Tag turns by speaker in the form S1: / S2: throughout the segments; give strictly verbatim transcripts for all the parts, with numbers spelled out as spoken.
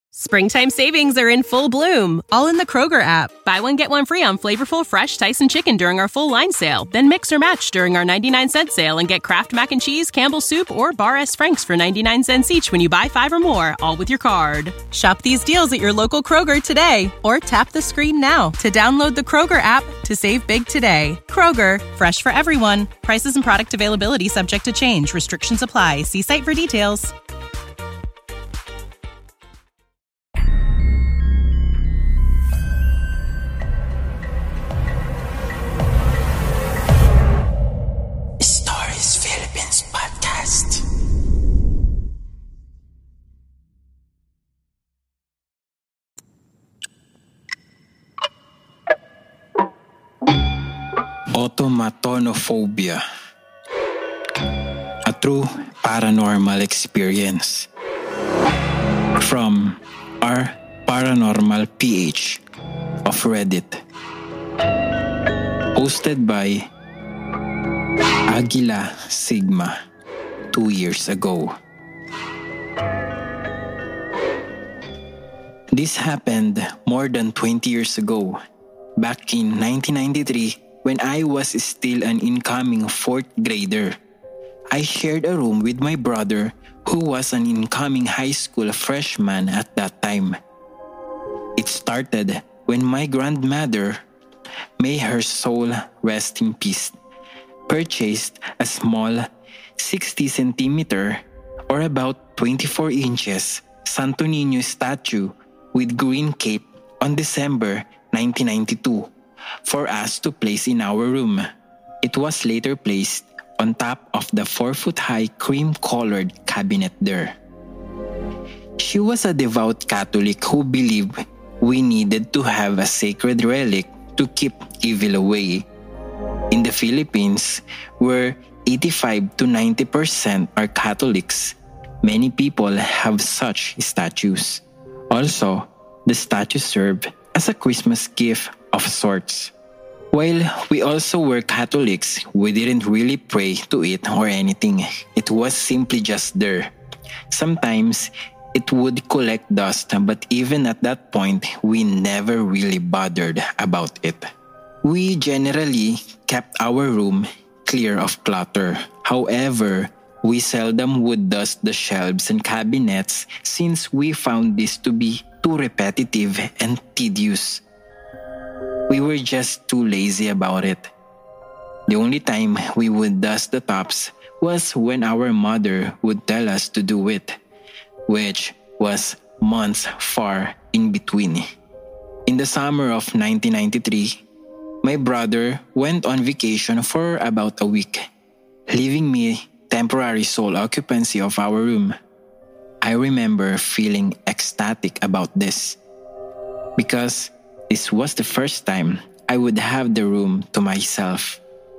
S1: Springtime savings are in full bloom, all in the Kroger app. Buy one, get one free on flavorful, fresh Tyson chicken during our full line sale. Then mix or match during our ninety-nine cent sale and get Kraft Mac and Cheese, Campbell's Soup, or Bar S. Frank's for ninety-nine cents each when you buy five or more, all with your card. Shop these deals at your local Kroger today, or tap the screen now to download the Kroger app to save big today. Kroger, fresh for everyone. Prices and product availability subject to change. Restrictions apply. See site for details.
S2: Automatonophobia, a true paranormal experience. From our Paranormal P H of Reddit. Posted by Aguila Sigma two years ago. This happened more than twenty years ago, back in nineteen ninety-three, when I was still an incoming fourth grader. I shared a room with my brother, who was an incoming high school freshman at that time. It started when my grandmother, may her soul rest in peace, purchased a small sixty centimeter or about twenty-four inches Santo Niño statue with green cape on December nineteen ninety-two. For us to place in our room. It was later placed on top of the four-foot-high cream-colored cabinet there. She was a devout Catholic who believed we needed to have a sacred relic to keep evil away. In the Philippines, where eighty-five to ninety percent are Catholics, many people have such statues. Also, the statues serve as a Christmas gift of sorts. While we also were Catholics, we didn't really pray to it or anything. It was simply just there. Sometimes it would collect dust, but even at that point, we never really bothered about it. We generally kept our room clear of clutter. However, we seldom would dust the shelves and cabinets since we found this to be too repetitive and tedious. We were just too lazy about it. The only time we would dust the tops was when our mother would tell us to do it, which was months far in between. In the summer of nineteen ninety-three, my brother went on vacation for about a week, leaving me temporary sole occupancy of our room. I remember feeling ecstatic about this, because this was the first time I would have the room to myself.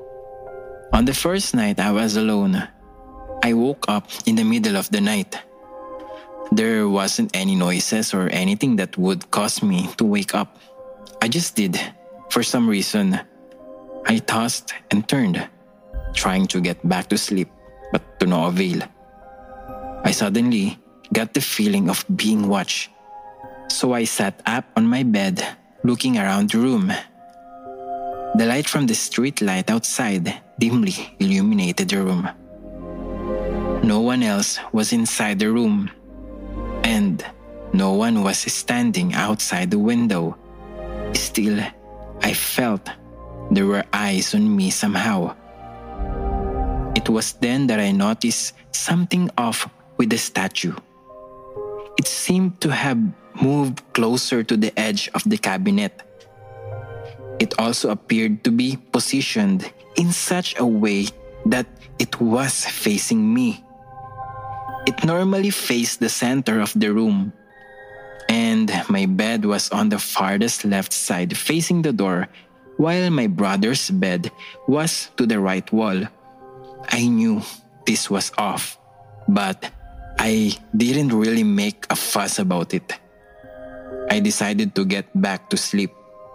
S2: On the first night I was alone, I woke up in the middle of the night. There wasn't any noises or anything that would cause me to wake up. I just did. For some reason, I tossed and turned, trying to get back to sleep, but to no avail. I suddenly got the feeling of being watched, so I sat up on my bed, looking around the room. The light from the street light outside dimly illuminated the room. No one else was inside the room, and no one was standing outside the window. Still, I felt there were eyes on me somehow. It was then that I noticed something off with the statue. It seemed to have moved closer to the edge of the cabinet. It also appeared to be positioned in such a way that it was facing me. It normally faced the center of the room, and my bed was on the farthest left side facing the door, while my brother's bed was to the right wall. I knew this was off, but I didn't really make a fuss about it. I decided to get back to sleep.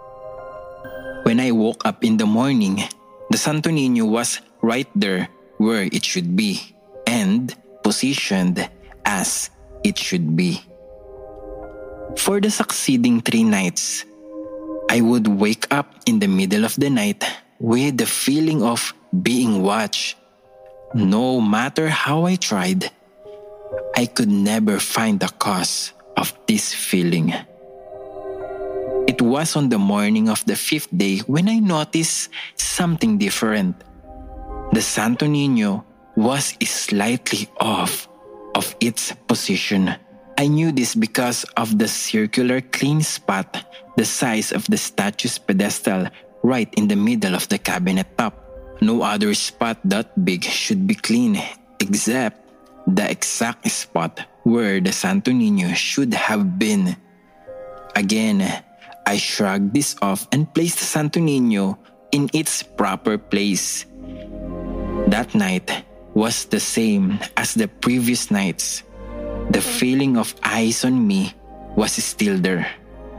S2: When I woke up in the morning, the Santo Niño was right there where it should be and positioned as it should be. For the succeeding three nights, I would wake up in the middle of the night with the feeling of being watched. No matter how I tried, I could never find the cause of this feeling. It was on the morning of the fifth day when I noticed something different. The Santo Niño was slightly off of its position. I knew this because of the circular clean spot the size of the statue's pedestal right in the middle of the cabinet top. No other spot that big should be clean except the exact spot where the Santo Niño should have been. Again, I shrugged this off and placed the Santo Niño in its proper place. That night was the same as the previous nights. The feeling of eyes on me was still there.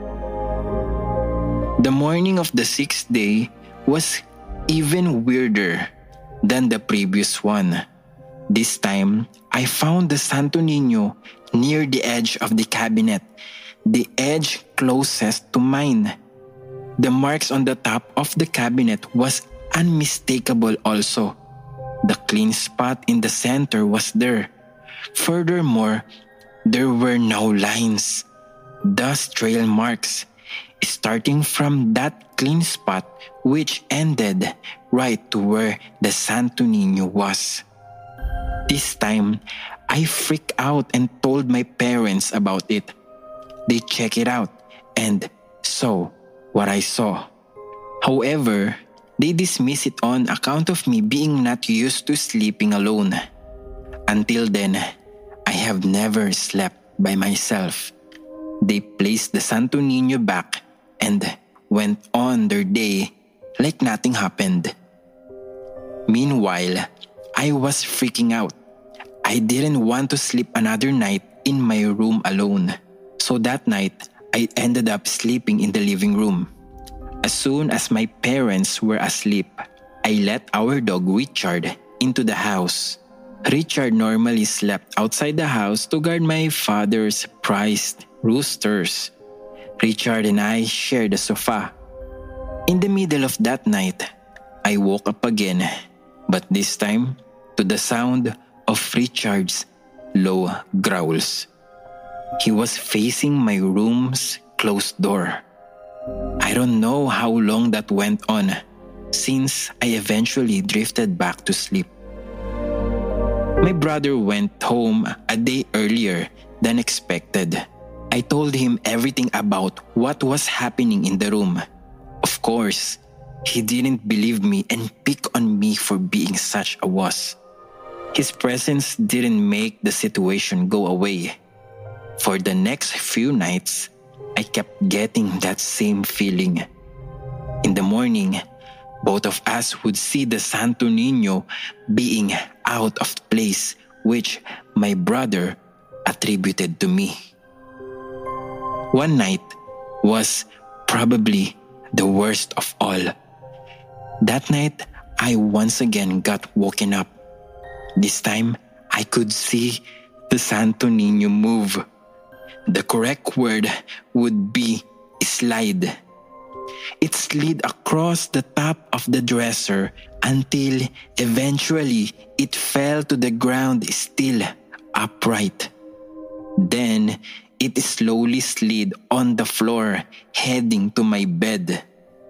S2: The morning of the sixth day was even weirder than the previous one. This time, I found the Santo Niño near the edge of the cabinet, the edge closest to mine. The marks on the top of the cabinet was unmistakable also. The clean spot in the center was there. Furthermore, there were no lines, dust trail marks, starting from that clean spot which ended right to where the Santo Niño was. This time, I freaked out and told my parents about it. They checked it out and saw what I saw. However, they dismissed it on account of me being not used to sleeping alone. Until then, I have never slept by myself. They placed the Santo Niño back and went on their day like nothing happened. Meanwhile, I was freaking out. I didn't want to sleep another night in my room alone. So that night, I ended up sleeping in the living room. As soon as my parents were asleep, I let our dog Richard into the house. Richard normally slept outside the house to guard my father's prized roosters. Richard and I shared the sofa. In the middle of that night, I woke up again, but this time to the sound of Richard's low growls. He was facing my room's closed door. I don't know how long that went on, since I eventually drifted back to sleep. My brother went home a day earlier than expected. I told him everything about what was happening in the room. Of course, he didn't believe me and picked on me for being such a wuss. His presence didn't make the situation go away. For the next few nights, I kept getting that same feeling. In the morning, both of us would see the Santo Niño being out of place, which my brother attributed to me. One night was probably the worst of all. That night, I once again got woken up. This time, I could see the Santo Niño move. The correct word would be slide. It slid across the top of the dresser until eventually it fell to the ground still upright. Then it slowly slid on the floor, heading to my bed.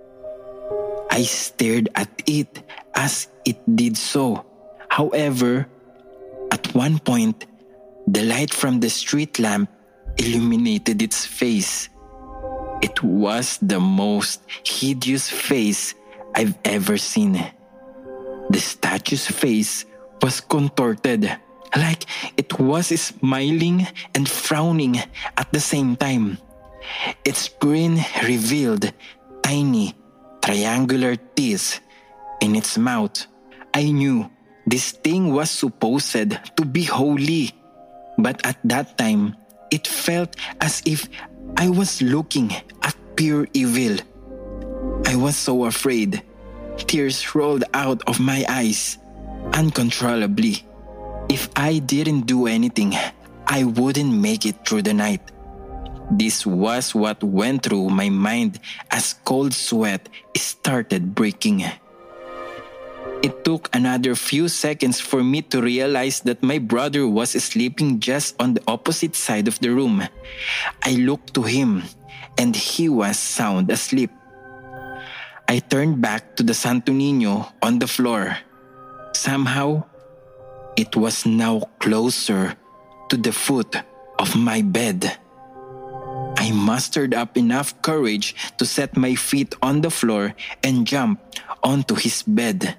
S2: I stared at it as it did so. However, at one point, the light from the street lamp illuminated its face. It was the most hideous face I've ever seen. The statue's face was contorted, like it was smiling and frowning at the same time. Its grin revealed tiny, triangular teeth in its mouth. I knew this thing was supposed to be holy, but at that time, it felt as if I was looking at pure evil. I was so afraid. Tears rolled out of my eyes uncontrollably. If I didn't do anything, I wouldn't make it through the night. This was what went through my mind as cold sweat started breaking. It took another few seconds for me to realize that my brother was sleeping just on the opposite side of the room. I looked to him and he was sound asleep. I turned back to the Santo Niño on the floor. Somehow, it was now closer to the foot of my bed. I mustered up enough courage to set my feet on the floor and jump onto his bed.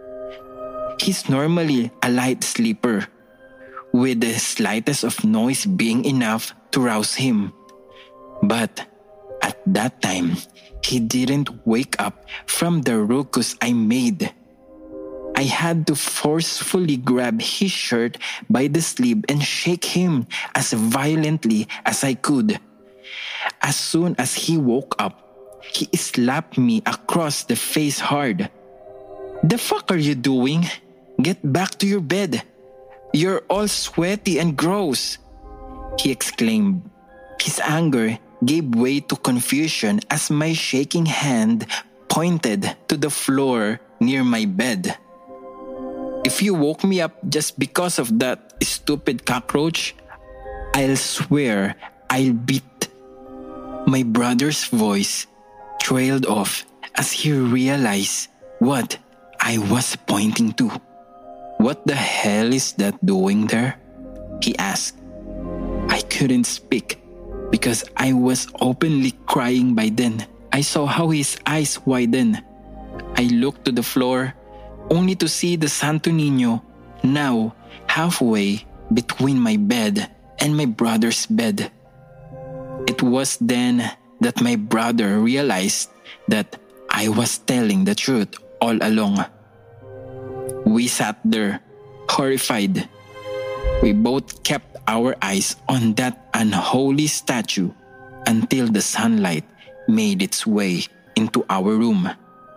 S2: He's normally a light sleeper, with the slightest of noise being enough to rouse him. But at that time, he didn't wake up from the ruckus I made. I had to forcefully grab his shirt by the sleeve and shake him as violently as I could. As soon as he woke up, he slapped me across the face hard. "The fuck are you doing? Get back to your bed. You're all sweaty and gross," he exclaimed. His anger gave way to confusion as my shaking hand pointed to the floor near my bed. "If you woke me up just because of that stupid cockroach, I'll swear I'll beat..." My brother's voice trailed off as he realized what I was pointing to. "What the hell is that doing there?" he asked. I couldn't speak because I was openly crying by then. I saw how his eyes widened. I looked to the floor only to see the Santo Niño now halfway between my bed and my brother's bed. It was then that my brother realized that I was telling the truth all along. We sat there, horrified. We both kept our eyes on that unholy statue until the sunlight made its way into our room.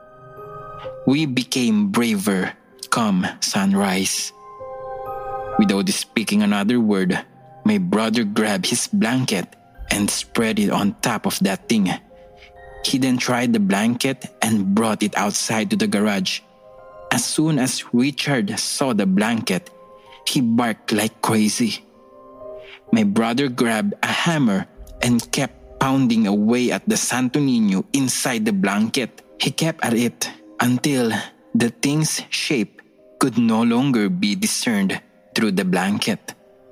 S2: We became braver come sunrise. Without speaking another word, my brother grabbed his blanket and spread it on top of that thing. He then tried the blanket and brought it outside to the garage. As soon as Richard saw the blanket, he barked like crazy. My brother grabbed a hammer and kept pounding away at the Santo Niño inside the blanket. He kept at it until the thing's shape could no longer be discerned through the blanket.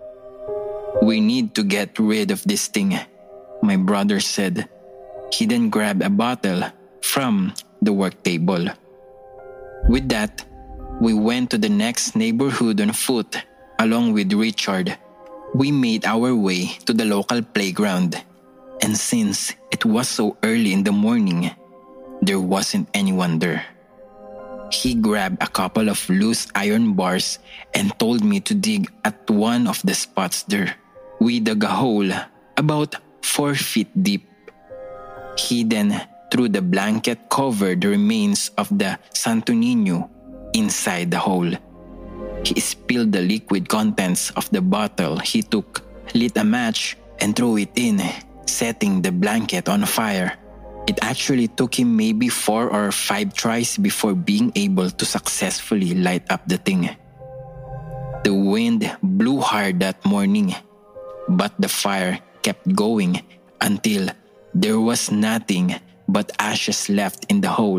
S2: "We need to get rid of this thing," my brother said. He then grabbed a bottle from the work table. With that, we went to the next neighborhood on foot, along with Richard. We made our way to the local playground, and since it was so early in the morning, there wasn't anyone there. He grabbed a couple of loose iron bars and told me to dig at one of the spots there. We dug a hole about four feet deep. He then threw the blanket cover the remains of the Santo Niño inside the hole. He spilled the liquid contents of the bottle he took, lit a match, and threw it in, setting the blanket on fire. It actually took him maybe four or five tries before being able to successfully light up the thing. The wind blew hard that morning, but the fire kept going until there was nothing but ashes left in the hole.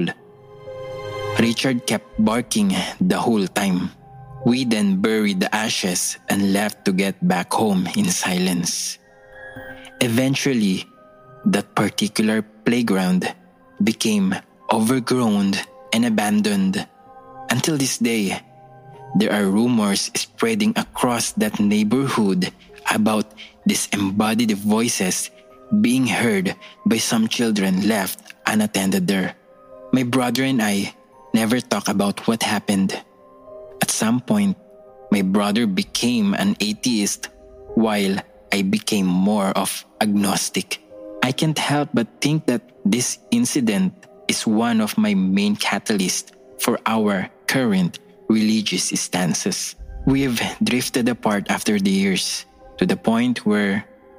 S2: Richard kept barking the whole time. We then buried the ashes and left to get back home in silence. Eventually, that particular playground became overgrown and abandoned. Until this day, there are rumors spreading across that neighborhood about disembodied voices being heard by some children left unattended there. My brother and I never talk about what happened. At some point, my brother became an atheist while I became more of agnostic. I can't help but think that this incident is one of my main catalysts for our current religious stances. We have drifted apart after the years to the point where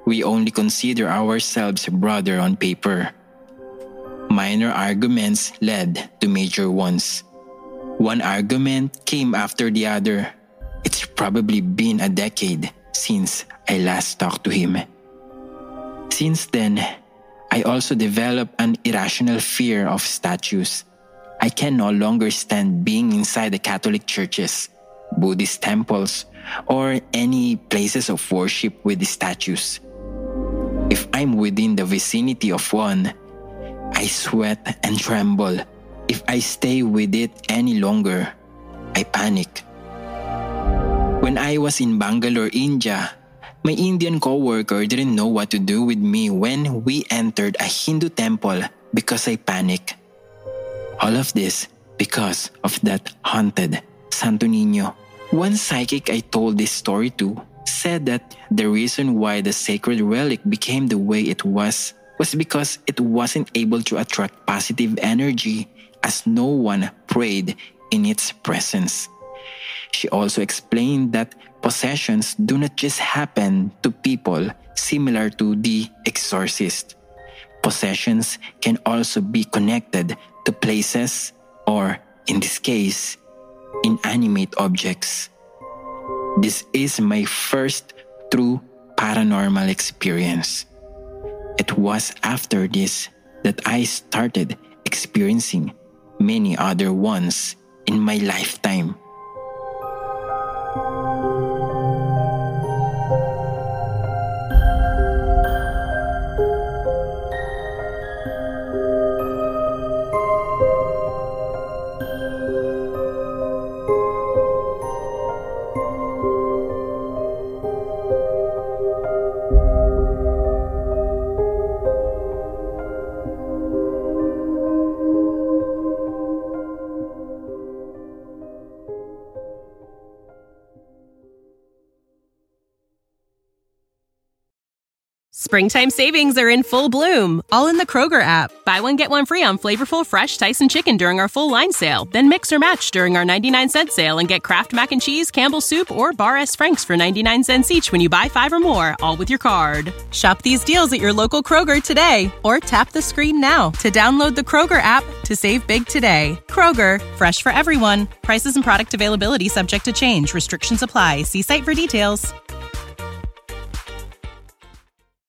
S2: we only consider ourselves brother on paper. Minor arguments led to major ones. One argument came after the other. It's probably been a decade since I last talked to him. Since then, I also developed an irrational fear of statues. I can no longer stand being inside the Catholic churches, Buddhist temples, or any places of worship with statues. If I'm within the vicinity of one, I sweat and tremble. If I stay with it any longer, I panic. When I was in Bangalore, India, my Indian coworker didn't know what to do with me when we entered a Hindu temple because I panicked. All of this because of that haunted Santo Niño. One psychic I told this story to said that the reason why the sacred relic became the way it was was because it wasn't able to attract positive energy as no one prayed in its presence. She also explained that possessions do not just happen to people similar to The Exorcist. Possessions can also be connected to places or, in this case, inanimate objects. This is my first true paranormal experience. It was after this that I started experiencing many other ones in my lifetime.
S1: Springtime savings are in full bloom, all in the Kroger app. Buy one, get one free on flavorful, fresh Tyson chicken during our full line sale. Then mix or match during our ninety-nine cent sale and get Kraft Mac and Cheese, Campbell's Soup, or Bar S. Frank's for ninety-nine cents each when you buy five or more, all with your card. Shop these deals at your local Kroger today, or tap the screen now to download the Kroger app to save big today. Kroger, fresh for everyone. Prices and product availability subject to change. Restrictions apply. See site for details.